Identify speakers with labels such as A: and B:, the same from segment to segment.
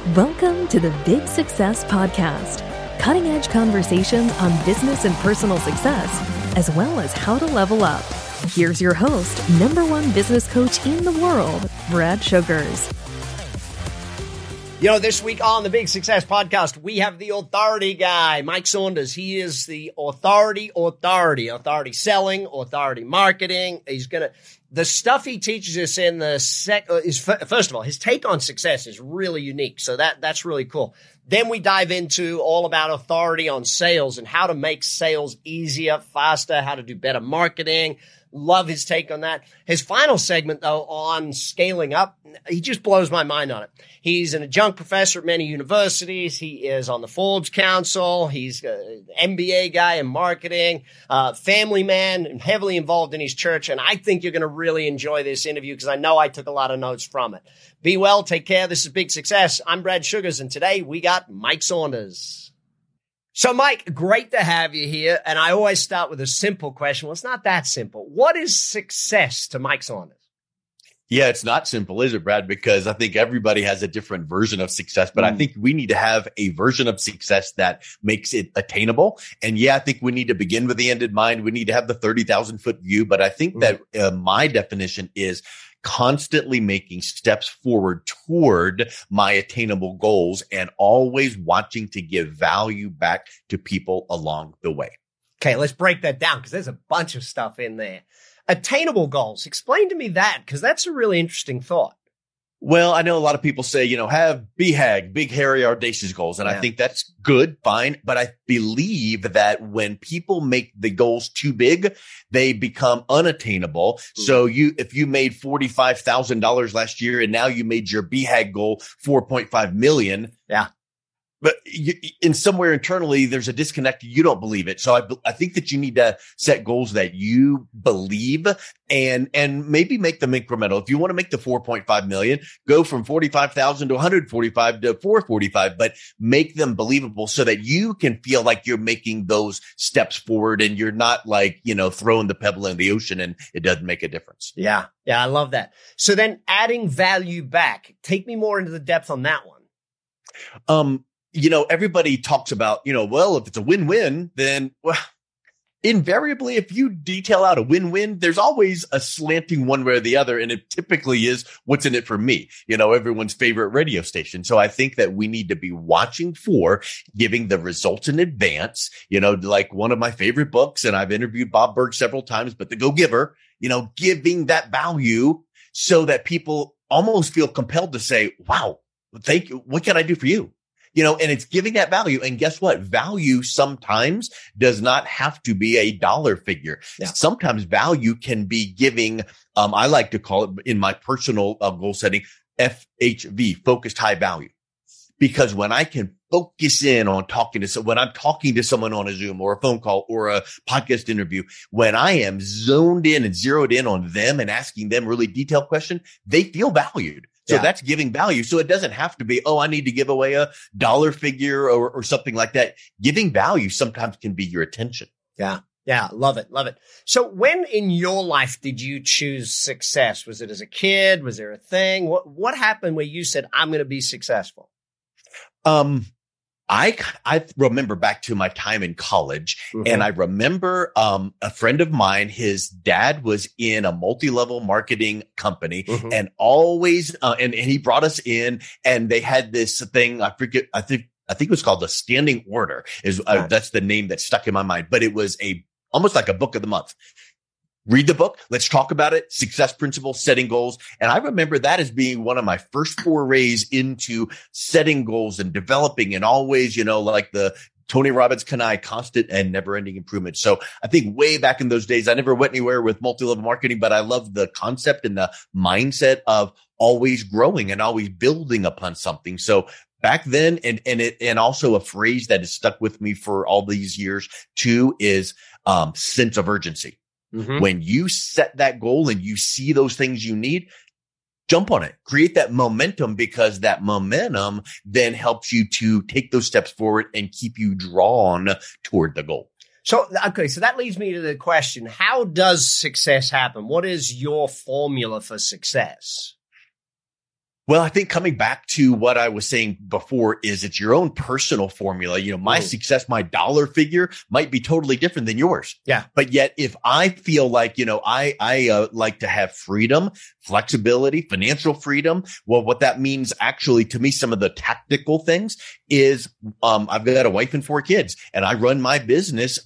A: Welcome to the Big Success Podcast, cutting-edge conversations on business and personal success, as well as how to level up. Here's your host, #1 business coach in the world, Brad Sugars.
B: You know, this week on the Big Success Podcast, we have the authority guy, Mike Saunders. He is the authority selling, authority marketing. The stuff he teaches us in first of all, his take on success is really unique. So that's really cool. Then we dive into all about authority on sales and how to make sales easier, faster, how to do better marketing. Love his take on that. His final segment, though, on scaling up, he just blows my mind on it. He's an adjunct professor at many universities. He is on the Forbes Council. He's an MBA guy in marketing, family man, and heavily involved in his church. And I think you're going to really enjoy this interview because I know I took a lot of notes from it. Be well, take care. This is Big Success. I'm Brad Sugars, and today we got Mike Saunders. So, Mike, great to have you here. And I always start with a simple question. Well, it's not that simple. What is success to Mike Saunders?
C: Yeah, it's not simple, is it, Brad? Because I think everybody has a different version of success, but I think we need to have a version of success that makes it attainable. And yeah, I think we need to begin with the end in mind. We need to have the 30,000 foot view. But I think that my definition is constantly making steps forward toward my attainable goals and always watching to give value back to people along the way.
B: Okay, let's break that down because there's a bunch of stuff in there. Attainable goals. Explain to me that because that's a really interesting thought.
C: Well, I know a lot of people say, have BHAG, big, hairy, audacious goals. And I think that's good, fine. But I believe that when people make the goals too big, they become unattainable. So if you made $45,000 last year and now you made your BHAG goal $4.5 million. Yeah. But in somewhere internally, there's a disconnect. You don't believe it. So I think that you need to set goals that you believe and maybe make them incremental. If you want to make the 4.5 million, go from 45,000 to 145 to 445, but make them believable so that you can feel like you're making those steps forward and you're not like, throwing the pebble in the ocean and it doesn't make a difference.
B: Yeah. Yeah. I love that. So then adding value back, take me more into the depth on that one.
C: Everybody talks about, well, if it's a win-win, then invariably, if you detail out a win-win, there's always a slanting one way or the other. And it typically is what's in it for me, everyone's favorite radio station. So I think that we need to be watching for giving the results in advance, like one of my favorite books. And I've interviewed Bob Burg several times, but The Go-Giver, giving that value so that people almost feel compelled to say, wow, thank you. What can I do for you? And it's giving that value. And guess what? Value sometimes does not have to be a dollar figure. Yeah. Sometimes value can be giving, I like to call it in my personal goal setting, FHV, focused high value. Because when I can focus in on when I'm talking to someone on a Zoom or a phone call or a podcast interview, when I am zoned in and zeroed in on them and asking them really detailed questions, they feel valued. So that's giving value. So it doesn't have to be, I need to give away a dollar figure or something like that. Giving value sometimes can be your attention.
B: Yeah. Yeah. Love it. Love it. So when in your life did you choose success? Was it as a kid? Was there a thing? What happened where you said, I'm going to be successful?
C: I remember back to my time in college and I remember, a friend of mine, his dad was in a multi-level marketing company and always, and he brought us in and they had this thing. I think it was called the Standing Order that's the name that stuck in my mind, but it was almost like a book of the month. Read the book. Let's talk about it. Success principles, setting goals. And I remember that as being one of my first forays into setting goals and developing and always, like the Tony Robbins constant and never ending improvement. So I think way back in those days, I never went anywhere with multi-level marketing, but I love the concept and the mindset of always growing and always building upon something. So back then, and also a phrase that has stuck with me for all these years too is, sense of urgency. When you set that goal and you see those things you need, jump on it, create that momentum because that momentum then helps you to take those steps forward and keep you drawn toward the goal.
B: So that leads me to the question, how does success happen? What is your formula for success?
C: Well, I think coming back to what I was saying before is it's your own personal formula. My success, my dollar figure might be totally different than yours.
B: Yeah.
C: But yet if I feel like, I like to have freedom, flexibility, financial freedom. Well, what that means actually to me, some of the tactical things is, I've got a wife and 4 kids and I run my business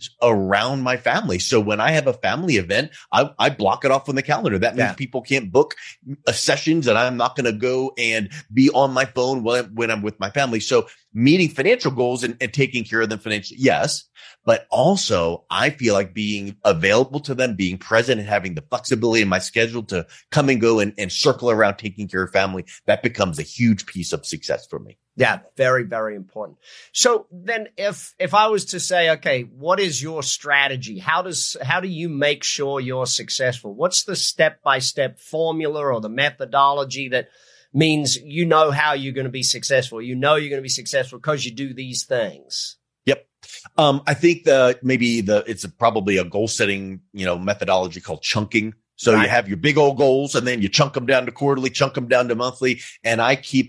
C: around my family. So when I have a family event, I block it off on the calendar. That means people can't book sessions and I'm not going to go and be on my phone when I'm with my family. So meeting financial goals and taking care of them financially. Yes. But also I feel like being available to them, being present and having the flexibility in my schedule to come and go and circle around taking care of family. That becomes a huge piece of success for me.
B: Yeah. Very, very important. So then if I was to say, okay, what is your strategy? How do you make sure you're successful? What's the step-by-step formula or the methodology that means how you're going to be successful? You're going to be successful because you do these things.
C: Yep. I think it's probably a goal setting, methodology called chunking. So you have your big old goals and then you chunk them down to quarterly, chunk them down to monthly. And I keep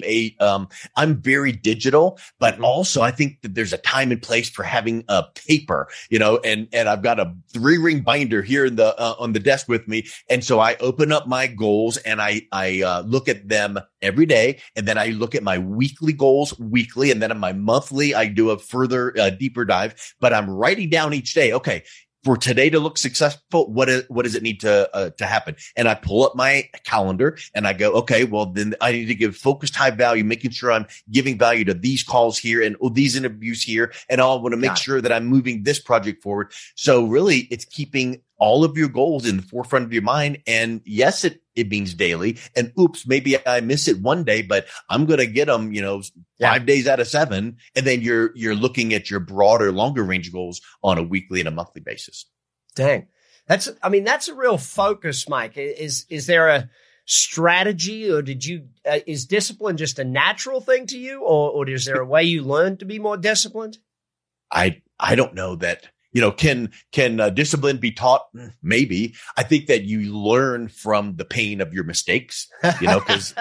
C: I'm very digital, but also I think that there's a time and place for having a paper, and I've got a 3-ring binder here on the desk with me. And so I open up my goals and I look at them every day. And then I look at my weekly goals weekly. And then on my monthly, I do a further deeper dive, but I'm writing down each day. Okay. For today to look successful, what does it need to happen? And I pull up my calendar and I go, okay, well then I need to give focused high value, making sure I'm giving value to these calls here and these interviews here. And I want to make sure that I'm moving this project forward. So really it's keeping all of your goals in the forefront of your mind. And yes, it means daily. And oops, maybe I miss it one day, but I'm going to get them, 5 days out of 7. And then you're looking at your broader, longer range goals on a weekly and a monthly basis.
B: Dang. That's a real focus, Mike. Is there a strategy or is discipline just a natural thing to you or is there a way you learn to be more disciplined?
C: I don't know that. Can discipline be taught? Maybe. I think that you learn from the pain of your mistakes, cause,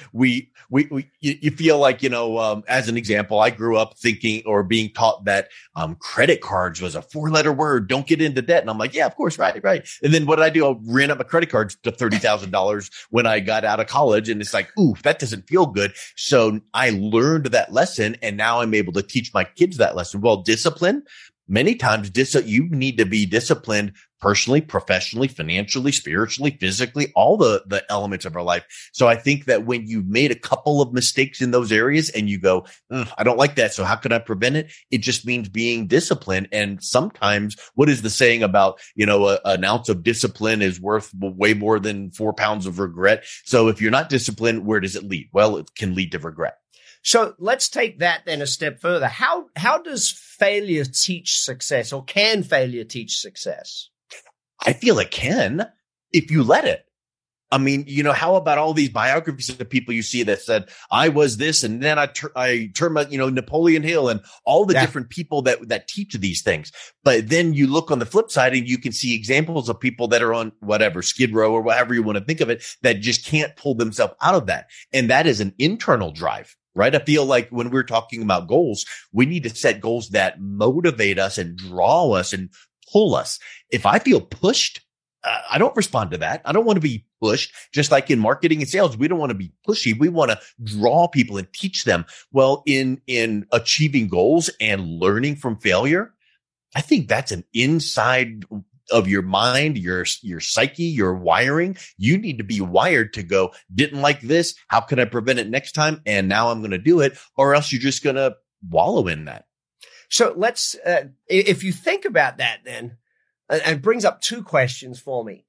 C: you feel like, as an example, I grew up thinking or being taught that, credit cards was a 4-letter word. Don't get into debt. And I'm like, yeah, of course. Right. And then what did I do? I ran up my credit cards to $30,000 when I got out of college. And it's like, ooh, that doesn't feel good. So I learned that lesson and now I'm able to teach my kids that lesson. Well, discipline. Many times you need to be disciplined personally, professionally, financially, spiritually, physically, all the elements of our life. So I think that when you've made a couple of mistakes in those areas and you go, I don't like that. So how can I prevent it? It just means being disciplined. And sometimes what is the saying about, an ounce of discipline is worth way more than 4 pounds of regret. So if you're not disciplined, where does it lead? Well, it can lead to regret.
B: So let's take that then a step further. How does failure teach success or can failure teach success?
C: I feel it can if you let it. I mean, how about all these biographies of people you see that said, I was this and then I turned my, Napoleon Hill and all the different people that teach these things. But then you look on the flip side and you can see examples of people that are on whatever Skid Row or whatever you want to think of it that just can't pull themselves out of that. And that is an internal drive. Right. I feel like when we're talking about goals, we need to set goals that motivate us and draw us and pull us. If I feel pushed, I don't respond to that. I don't want to be pushed. Just like in marketing and sales, we don't want to be pushy. We want to draw people and teach them. Well, in achieving goals and learning from failure, I think that's an inside of your mind, your psyche, your wiring. You need to be wired to go, didn't like this. How can I prevent it next time? And now I'm going to do it, or else you're just going to wallow in that.
B: So let's, if you think about that then, and it brings up 2 questions for me.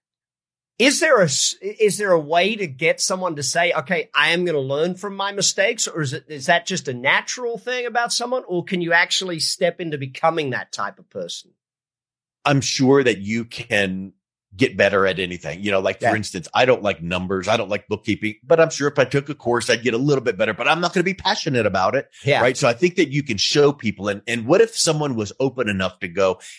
B: Is there a way to get someone to say, okay, I am going to learn from my mistakes, or is that just a natural thing about someone, or can you actually step into becoming that type of person?
C: I'm sure that you can get better at anything. For instance, I don't like numbers. I don't like bookkeeping, but I'm sure if I took a course, I'd get a little bit better, but I'm not going to be passionate about it. Yeah. Right. So I think that you can show people. And what if someone was open enough to go,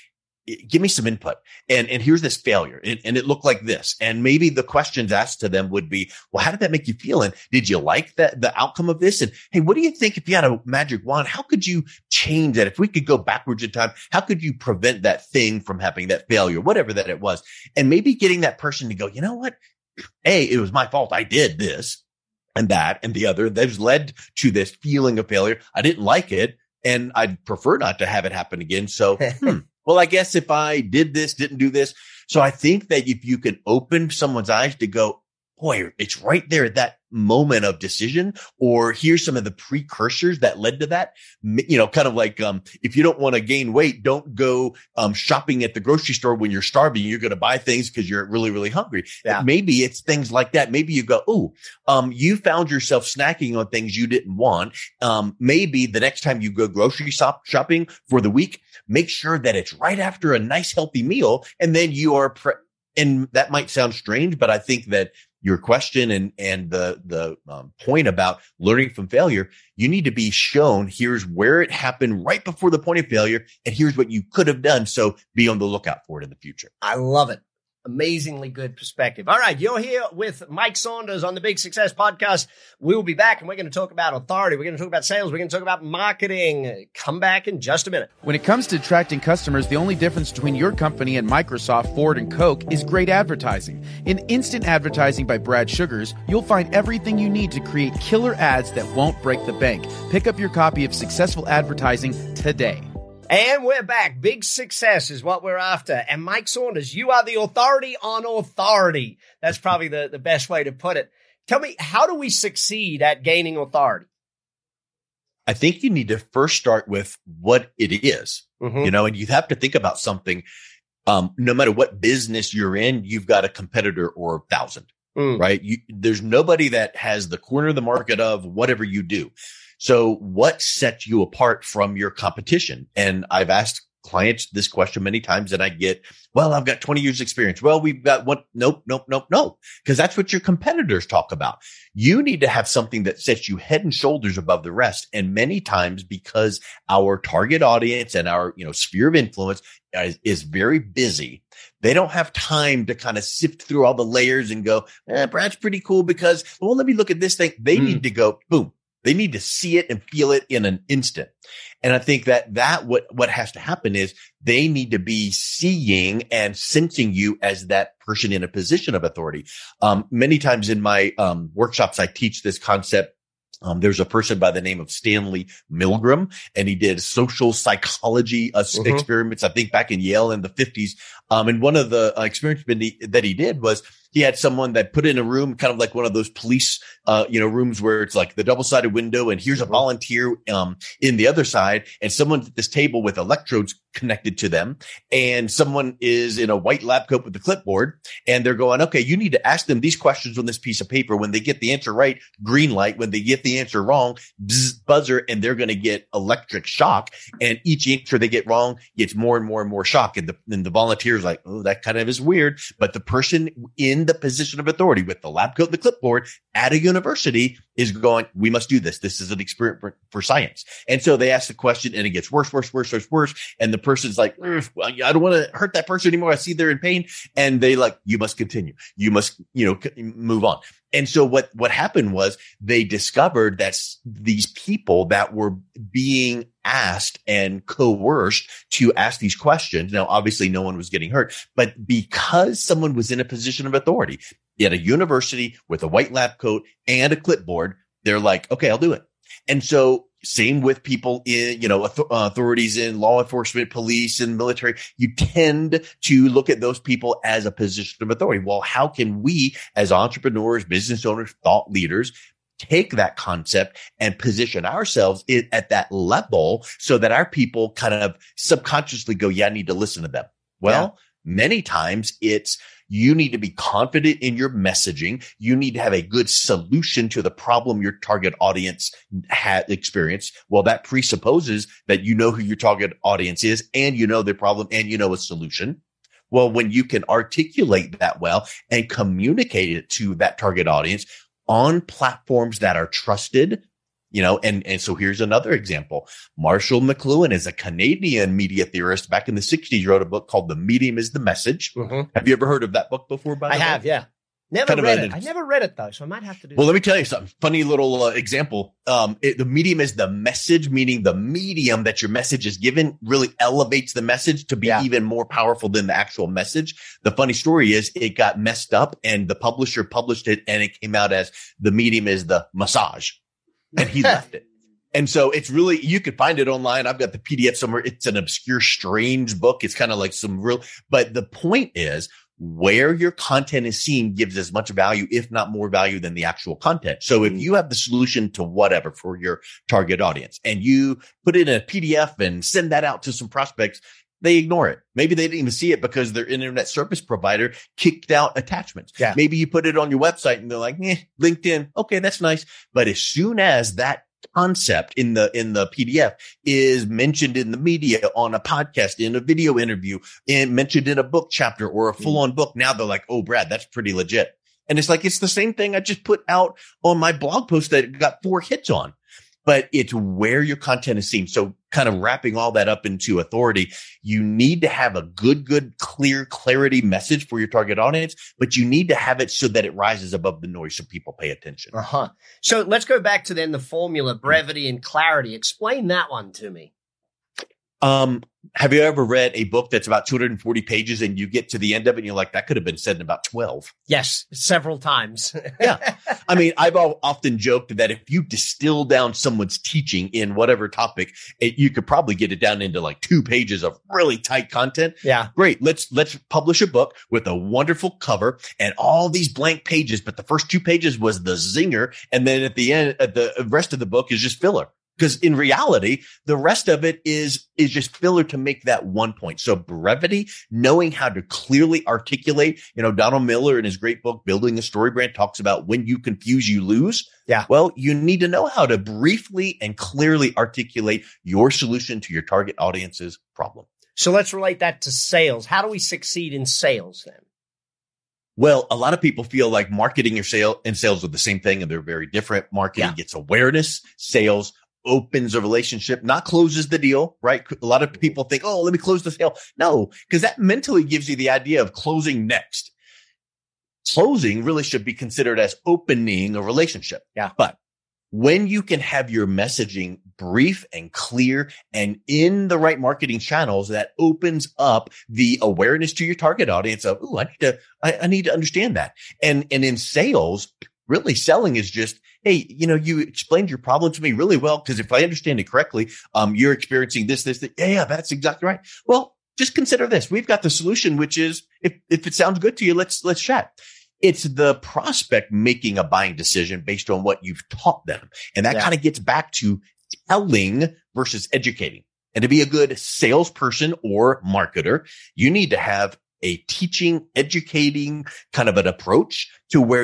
C: give me some input. And here's this failure. And it looked like this. And maybe the questions asked to them would be, well, how did that make you feel? And did you like the outcome of this? And hey, what do you think if you had a magic wand? How could you change that? If we could go backwards in time, how could you prevent that thing from happening, that failure, whatever that it was? And maybe getting that person to go, you know what? It was my fault. I did this and that and the other. That's led to this feeling of failure. I didn't like it, and I'd prefer not to have it happen again. So, well, I guess if I did this, didn't do this. So I think that if you can open someone's eyes to go, boy, it's right there at that moment of decision, or here's some of the precursors that led to that, kind of like, if you don't want to gain weight, don't go, shopping at the grocery store when you're starving. You're going to buy things because you're really, really hungry. Yeah. Maybe it's things like that. Maybe you go, you found yourself snacking on things you didn't want. Maybe the next time you go grocery shopping for the week, make sure that it's right after a nice, healthy meal. And then you are, and that might sound strange, but I think that your question and the point about learning from failure, you need to be shown here's where it happened right before the point of failure, and here's what you could have done. So be on the lookout for it in the future.
B: I love it. Amazingly good perspective. All right, you're here with Mike Saunders on the Big Success Podcast. We'll be back, and we're going to talk about authority. We're going to talk about sales. We're going to talk about marketing. Come back in just a minute.
D: When it comes to attracting customers, the only difference between your company and Microsoft, Ford, and Coke is great advertising. In Instant Advertising by Brad Sugars, you'll find everything you need to create killer ads that won't break the bank. Pick up your copy of Successful Advertising today.
B: And we're back. Big success is what we're after. And Mike Saunders, you are the authority on authority. That's probably the best way to put it. Tell me, how do we succeed at gaining authority?
C: I think you need to first start with what it is, and you have to think about something. No matter what business you're in, you've got a competitor or 1,000, right? There's nobody that has the corner of the market of whatever you do. So what sets you apart from your competition? And I've asked clients this question many times, and I get, well, I've got 20 years experience. Well, we've got one. Nope. Because that's what your competitors talk about. You need to have something that sets you head and shoulders above the rest. And many times, because our target audience and our, sphere of influence is very busy, they don't have time to kind of sift through all the layers and go, Brad's pretty cool because, well, let me look at this thing. They need to go, boom. They need to see it and feel it in an instant. And I think that what has to happen is they need to be seeing and sensing you as that person in a position of authority. Many times in my workshops, I teach this concept. There's a person by the name of Stanley Milgram, and he did social psychology experiments, I think back in Yale in the 50s. And one of the experiments that he did was he had someone that put in a room, kind of like one of those police, rooms where it's like the double-sided window, and here's a volunteer, in the other side, and someone's at this table with electrodes connected to them, and someone is in a white lab coat with a clipboard, and they're going, okay, you need to ask them these questions on this piece of paper. When they get the answer right, green light. When they get the answer wrong, buzzer, and they're going to get electric shock. And each answer they get wrong gets more and more and more shock. And the volunteer's like, oh, that kind of is weird. But the person in the position of authority with the lab coat and the clipboard at a university is going, we must do this. This is an experiment for science. And so they ask the question, and it gets worse. And the person's like, well, I don't want to hurt that person anymore. I see they're in pain. And they like, you must continue. You must, move on. And so what happened was they discovered that these people that were being asked and coerced to ask these questions. Now, obviously no one was getting hurt, but because someone was in a position of authority at a university with a white lab coat and a clipboard, they're like, okay, I'll do it. And so same with people in, authorities in law enforcement, police, and military. You tend to look at those people as a position of authority. Well, how can we as entrepreneurs, business owners, thought leaders take that concept and position ourselves at that level so that our people kind of subconsciously go, yeah, I need to listen to them? Well, many times it's, you need to be confident in your messaging. You need to have a good solution to the problem your target audience had experienced. Well, that presupposes that you know who your target audience is, and you know their problem, and you know a solution. Well, when you can articulate that well and communicate it to that target audience on platforms that are trusted, And so here's another example. Marshall McLuhan is a Canadian media theorist back in the 60s, wrote a book called The Medium is the Message. Mm-hmm. Have you ever heard of that book before?
B: I have, yeah. Never read it. I never read it though, so I might have to do.
C: Well, let me tell you something. Funny little example. The medium is the message, meaning the medium that your message is given really elevates the message to be even more powerful than the actual message. The funny story is it got messed up, and the publisher published it, and it came out as the medium is the massage, and he left it. And so it's really, you could find it online. I've got the PDF somewhere. It's an obscure, strange book. It's kind of like but the point is, where your content is seen gives as much value, if not more value, than the actual content. So if you have the solution to whatever for your target audience and you put it in a PDF and send that out to some prospects, they ignore it. Maybe they didn't even see it because their internet service provider kicked out attachments. Yeah. Maybe you put it on your website and they're like, LinkedIn. Okay, that's nice. But as soon as that concept in the PDF is mentioned in the media, on a podcast, in a video interview, and mentioned in a book chapter or a full-on book, now they're like, oh, Brad, that's pretty legit. And it's like, it's the same thing I just put out on my blog post that got 4 hits on. But it's where your content is seen. So kind of wrapping all that up into authority, you need to have a good, clear clarity message for your target audience, but you need to have it so that it rises above the noise so people pay attention.
B: So let's go back to then the formula, brevity and clarity. Explain that one to me.
C: Have you ever read a book that's about 240 pages and you get to the end of it and you're like, that could have been said in about 12?
B: Yes, several times.
C: Yeah. I mean, I've often joked that if you distill down someone's teaching in whatever topic, you could probably get it down into like 2 pages of really tight content.
B: Yeah.
C: Great. Let's publish a book with a wonderful cover and all these blank pages, but the first 2 pages was the zinger. And then at the end, the rest of the book is just filler. Because in reality, the rest of it is just filler to make that one point. So brevity, knowing how to clearly articulate, Donald Miller in his great book, Building a Story Brand, talks about when you confuse, you lose.
B: Yeah.
C: Well, you need to know how to briefly and clearly articulate your solution to your target audience's problem.
B: So let's relate that to sales. How do we succeed in sales then?
C: Well, a lot of people feel like marketing and sales are the same thing, and they're very different. Marketing gets awareness, sales opens a relationship, not closes the deal, right? A lot of people think, oh, let me close the sale. No, because that mentally gives you the idea of closing next. Closing really should be considered as opening a relationship.
B: Yeah.
C: But when you can have your messaging brief and clear and in the right marketing channels, that opens up the awareness to your target audience of, oh, I need to understand that. And in sales, really selling is just, hey, you explained your problem to me really well, because if I understand it correctly, you're experiencing this. Yeah, that's exactly right. Well, just consider this. We've got the solution, which is if it sounds good to you, let's chat. It's the prospect making a buying decision based on what you've taught them. And that kind of gets back to telling versus educating. And to be a good salesperson or marketer, you need to have a teaching, educating kind of an approach to where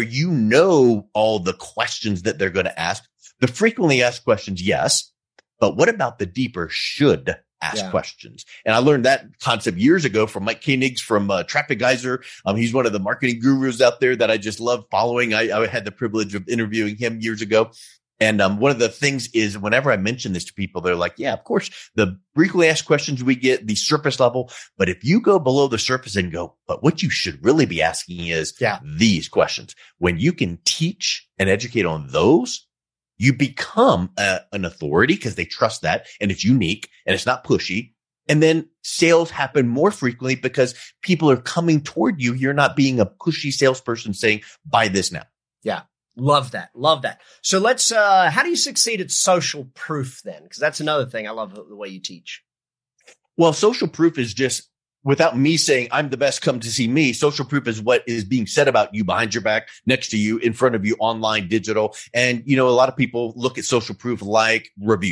C: all the questions that they're going to ask. The frequently asked questions, yes. But what about the deeper should ask questions? And I learned that concept years ago from Mike Koenigs from Traffic Geyser. He's one of the marketing gurus out there that I just love following. I had the privilege of interviewing him years ago. And one of the things is whenever I mention this to people, they're like, yeah, of course, the frequently asked questions we get, the surface level. But if you go below the surface and go, but what you should really be asking is these questions. When you can teach and educate on those, you become an authority because they trust that, and it's unique and it's not pushy. And then sales happen more frequently because people are coming toward you. You're not being a pushy salesperson saying, buy this now.
B: Yeah. Love that. Love that. So let's, how do you succeed at social proof then? Because that's another thing. I love the way you teach.
C: Well, social proof is just, without me saying I'm the best, come to see me. Social proof is what is being said about you behind your back, next to you, in front of you, online, digital. And, a lot of people look at social proof like reviews.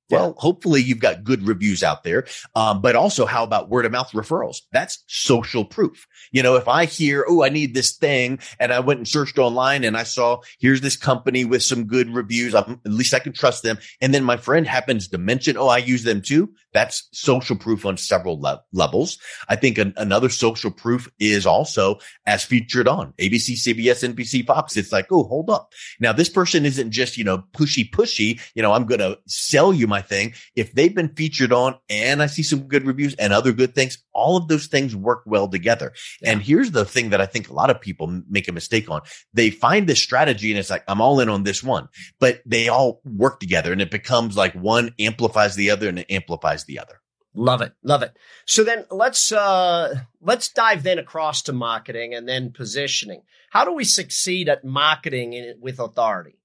C: Well, hopefully you've got good reviews out there. But also, how about word of mouth referrals? That's social proof. If I hear, oh, I need this thing, and I went and searched online and I saw, here's this company with some good reviews. At least I can trust them. And then my friend happens to mention, oh, I use them too. That's social proof on several levels. I think another social proof is also as featured on ABC, CBS, NBC, Fox. It's like, oh, hold up. Now, this person isn't just, pushy. I'm going to sell you my thing. If they've been featured on and I see some good reviews and other good things, all of those things work well together. Yeah. And here's the thing that I think a lot of people make a mistake on. They find this strategy and it's like, I'm all in on this one, but they all work together and it becomes like one amplifies the other and it amplifies the other.
B: Love it. Love it. So then let's dive then across to marketing and then positioning. How do we succeed at marketing with authority?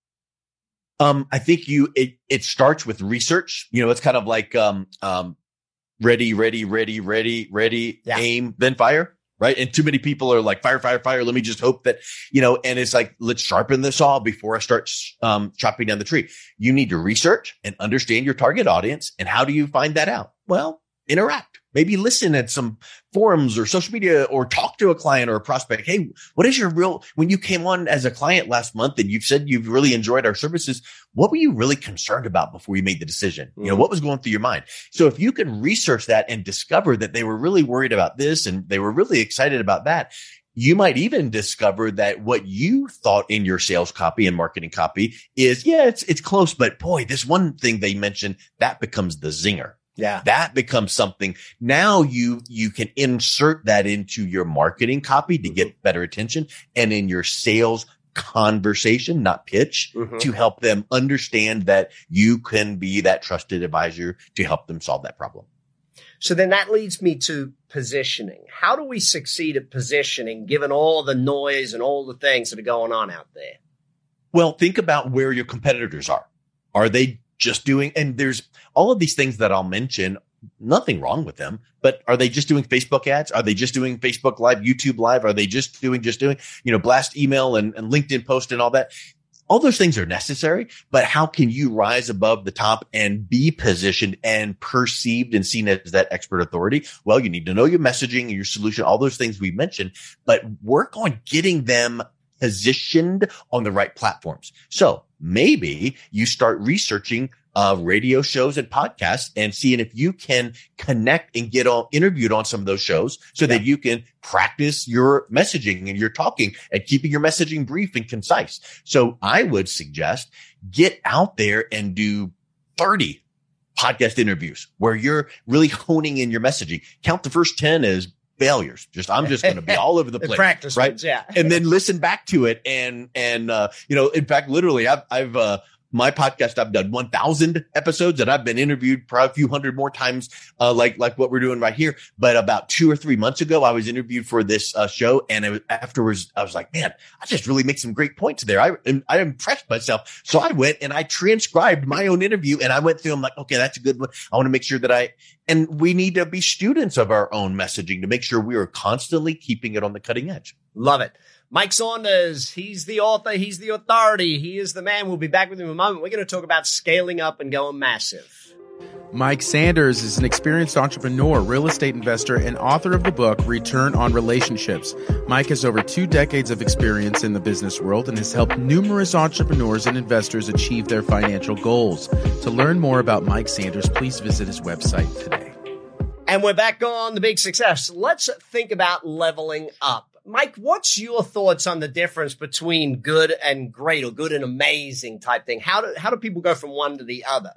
C: I think it starts with research. It's kind of like, ready,
B: yeah.
C: aim, then fire. Right. And too many people are like, fire. Let me just hope that, and it's like, let's sharpen the saw before I start chopping down the tree. You need to research and understand your target audience. And how do you find that out? Well, interact, maybe listen at some forums or social media or talk to a client or a prospect. Hey, what is when you came on as a client last month and you've said you've really enjoyed our services, what were you really concerned about before you made the decision? What was going through your mind? So if you can research that and discover that they were really worried about this and they were really excited about that, you might even discover that what you thought in your sales copy and marketing copy is, it's close, but boy, this one thing they mentioned, that becomes the zinger.
B: Yeah.
C: That becomes something. Now you can insert that into your marketing copy to get better attention and in your sales conversation, not pitch, to help them understand that you can be that trusted advisor to help them solve that problem.
B: So then that leads me to positioning. How do we succeed at positioning given all the noise and all the things that are going on out there?
C: Well, think about where your competitors are. Are they just doing, and there's all of these things that I'll mention, nothing wrong with them, but are they just doing Facebook ads? Are they just doing Facebook Live, YouTube Live? Are they just doing, blast email and LinkedIn post and all that? All those things are necessary, but how can you rise above the top and be positioned and perceived and seen as that expert authority? Well, you need to know your messaging and your solution, all those things we mentioned, but work on getting them positioned on the right platforms. So maybe you start researching radio shows and podcasts and seeing if you can connect and get interviewed on some of those shows so that you can practice your messaging and your talking and keeping your messaging brief and concise. So I would suggest get out there and do 30 podcast interviews where you're really honing in your messaging. Count the first 10 as failures. I'm just going to be all over the place.
B: Practice
C: right?
B: Ones, yeah.
C: And then listen back to it. And in fact, literally I've my podcast, I've done 1,000 episodes and I've been interviewed probably a few hundred more times, like what we're doing right here. But about 2 or 3 months ago, I was interviewed for this show. And afterwards, I was like, man, I just really make some great points there. I impressed myself. So I went and I transcribed my own interview and I went through. I'm like, okay, that's a good one. I want to make sure that and we need to be students of our own messaging to make sure we are constantly keeping it on the cutting edge.
B: Love it. Mike Saunders, he's the author, he's the authority, he is the man. We'll be back with him in a moment. We're going to talk about scaling up and going massive.
D: Mike Saunders is an experienced entrepreneur, real estate investor, and author of the book, Return on Relationships. Mike has over 2 decades of experience in the business world and has helped numerous entrepreneurs and investors achieve their financial goals. To learn more about Mike Saunders, please visit his website today.
B: And we're back on The Big Success. Let's think about leveling up. Mike, what's your thoughts on the difference between good and great or good and amazing type thing? How do people go from one to the other?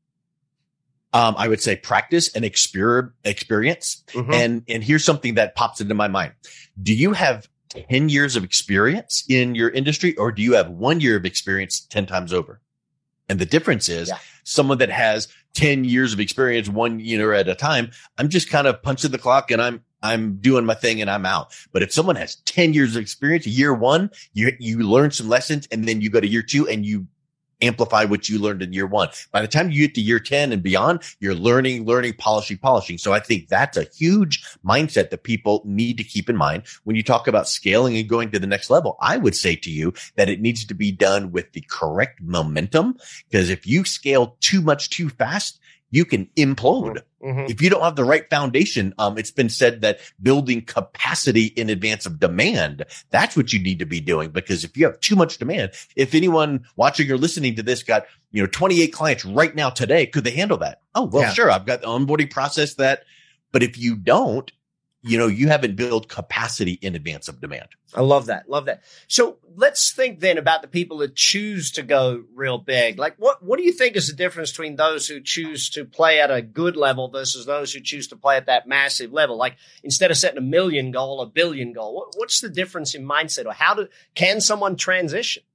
C: I would say practice and experience. And here's something that pops into my mind. Do you have 10 years of experience in your industry or do you have 1 year of experience 10 times over? And the difference is someone that has 10 years of experience 1 year at a time, I'm just kind of punching the clock and I'm doing my thing and I'm out. But if someone has 10 years of experience, year one, you learn some lessons and then you go to year 2 and you amplify what you learned in year 1. By the time you get to year 10 and beyond, you're learning, polishing. So I think that's a huge mindset that people need to keep in mind when you talk about scaling and going to the next level. I would say to you that it needs to be done with the correct momentum, because if you scale too much too fast, you can implode. Mm-hmm. If you don't have the right foundation, it's been said that building capacity in advance of demand, that's what you need to be doing. Because if you have too much demand, if anyone watching or listening to this got, 28 clients right now today, could they handle that? Oh, well, sure. I've got the onboarding process that, but if you don't, you haven't built capacity in advance of demand.
B: I love that. Love that. So let's think then about the people that choose to go real big. Like what do you think is the difference between those who choose to play at a good level versus those who choose to play at that massive level? Like instead of setting $1 million goal, $1 billion goal, what's the difference in mindset, or can someone transition?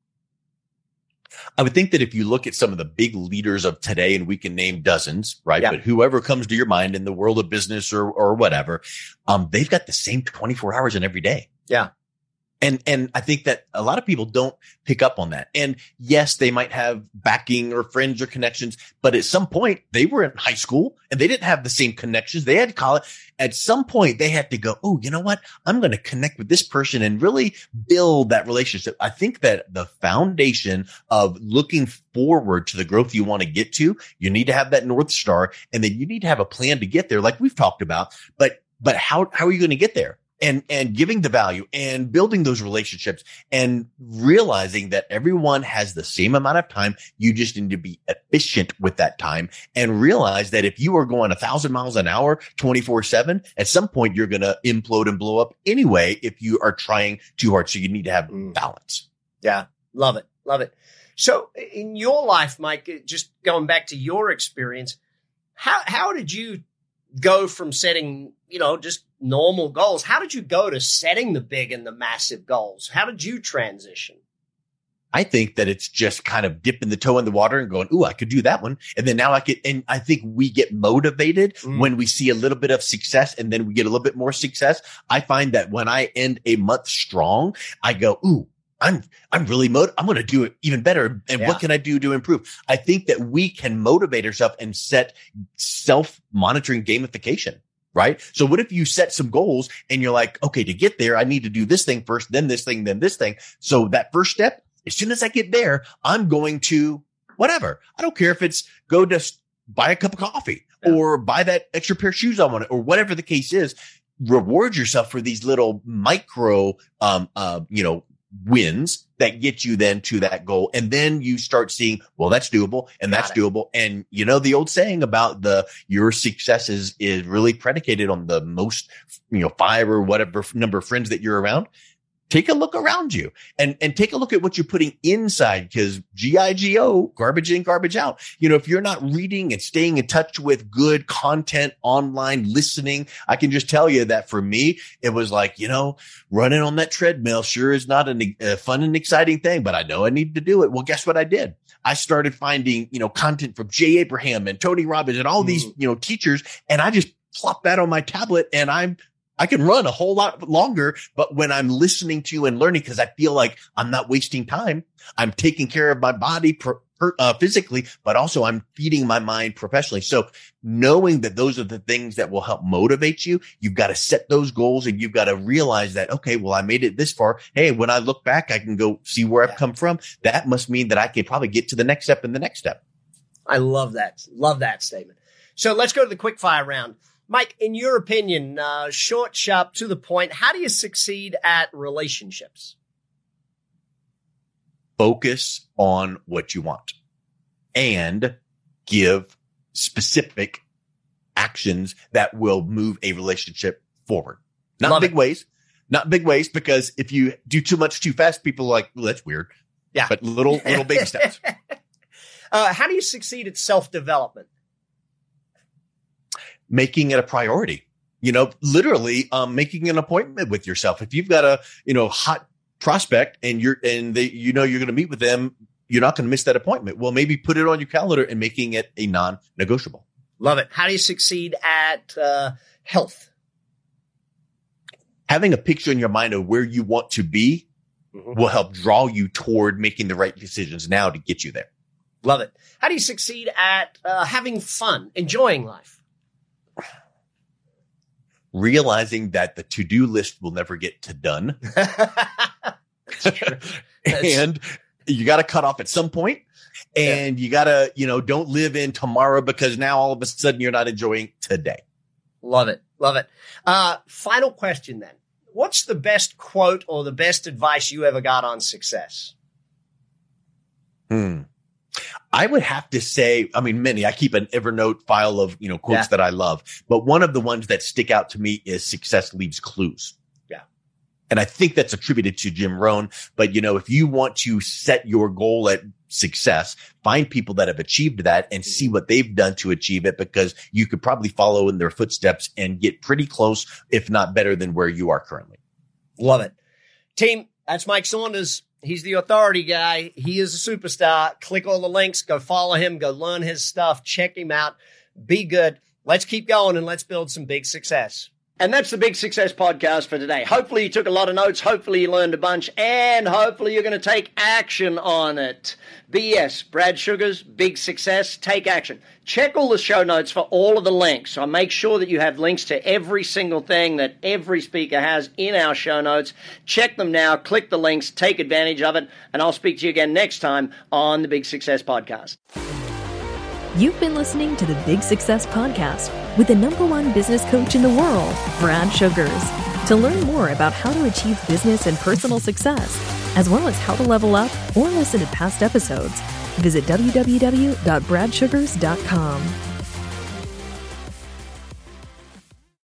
C: I would think that if you look at some of the big leaders of today, and we can name dozens, right?
B: Yeah.
C: But whoever comes to your mind in the world of business or whatever, they've got the same 24 hours in every day.
B: Yeah.
C: And I think that a lot of people don't pick up on that. And yes, they might have backing or friends or connections, but at some point they were in high school and they didn't have the same connections. They had college. At some point they had to go, oh, you know what? I'm going to connect with this person and really build that relationship. I think that the foundation of looking forward to the growth you want to get to, you need to have that North Star, and then you need to have a plan to get there, like we've talked about. But how are you going to get there? And giving the value and building those relationships and realizing that everyone has the same amount of time. You just need to be efficient with that time, and realize that if you are going 1,000 miles an hour, 24/7, at some point you're going to implode and blow up anyway if you are trying too hard. So you need to have balance.
B: Yeah. Love it. Love it. So in your life, Mike, just going back to your experience, how did you go from setting, just normal goals? How did you go to setting the big and the massive goals? How did you transition?
C: I think that it's just kind of dipping the toe in the water and going, ooh, I could do that one. And then now and I think we get motivated when we see a little bit of success, and then we get a little bit more success. I find that when I end a month strong, I go, ooh, I'm really I'm going to do it even better. And what can I do to improve? I think that we can motivate ourselves and set self-monitoring gamification, right? So what if you set some goals and you're like, okay, to get there, I need to do this thing first, then this thing, then this thing. So that first step, as soon as I get there, I'm going to whatever. I don't care if it's go just buy a cup of coffee or buy that extra pair of shoes I want, or whatever the case is. Reward yourself for these little micro, wins that get you then to that goal. And then you start seeing, well, that's doable and that's doable. And the old saying about your success is really predicated on the most, 5 or whatever number of friends that you're around. Take a look around you and take a look at what you're putting inside, because GIGO, garbage in, garbage out. If you're not reading and staying in touch with good content online, listening, I can just tell you that for me, it was like, running on that treadmill sure is not a fun and exciting thing, but I know I need to do it. Well, guess what I did? I started finding, content from Jay Abraham and Tony Robbins and all these, teachers. And I just plopped that on my tablet, and I can run a whole lot longer, but when I'm listening to and learning, because I feel like I'm not wasting time, I'm taking care of my body physically, but also I'm feeding my mind professionally. So knowing that those are the things that will help motivate you, you've got to set those goals, and you've got to realize that, okay, well, I made it this far. Hey, when I look back, I can go see where I've come from. That must mean that I can probably get to the next step and the next step.
B: I love that. Love that statement. So let's go to the quick fire round. Mike, in your opinion, short, sharp, to the point, how do you succeed at relationships?
C: Focus on what you want and give specific actions that will move a relationship forward. Not big ways, because if you do too much too fast, people are like, well, that's weird.
B: Yeah.
C: But little baby steps.
B: How do you succeed at self-development?
C: Making it a priority, literally, making an appointment with yourself. If you've got a, hot prospect and you're going to meet with them, you're not going to miss that appointment. Well, maybe put it on your calendar and making it a non-negotiable.
B: Love it. How do you succeed at health?
C: Having a picture in your mind of where you want to be will help draw you toward making the right decisions now to get you there.
B: Love it. How do you succeed at having fun, enjoying life?
C: Realizing that the to-do list will never get to done. And you got to cut off at some point. And you got to, don't live in tomorrow because now all of a sudden you're not enjoying today. Love it.
B: Love it. Final question then. What's the best quote or the best advice you ever got on success?
C: I would have to say, many. I keep an Evernote file of, quotes that I love. But one of the ones that stick out to me is success leaves clues.
B: Yeah.
C: And I think that's attributed to Jim Rohn. But, if you want to set your goal at success, find people that have achieved that and see what they've done to achieve it, because you could probably follow in their footsteps and get pretty close, if not better than where you are currently.
B: Love it. Team, that's Mike Saunders. He's the authority guy. He is a superstar. Click all the links. Go follow him. Go learn his stuff. Check him out. Be good. Let's keep going and let's build some big success. And that's the Big Success Podcast for today. Hopefully you took a lot of notes. Hopefully you learned a bunch. And hopefully you're going to take action on it. BS, Brad Sugars, Big Success, take action. Check all the show notes for all of the links. So make sure that you have links to every single thing that every speaker has in our show notes. Check them now. Click the links. Take advantage of it. And I'll speak to you again next time on the Big Success Podcast.
A: You've been listening to the Big Success Podcast with the #1 business coach in the world, Brad Sugars. To learn more about how to achieve business and personal success, as well as how to level up or listen to past episodes, visit www.bradsugars.com.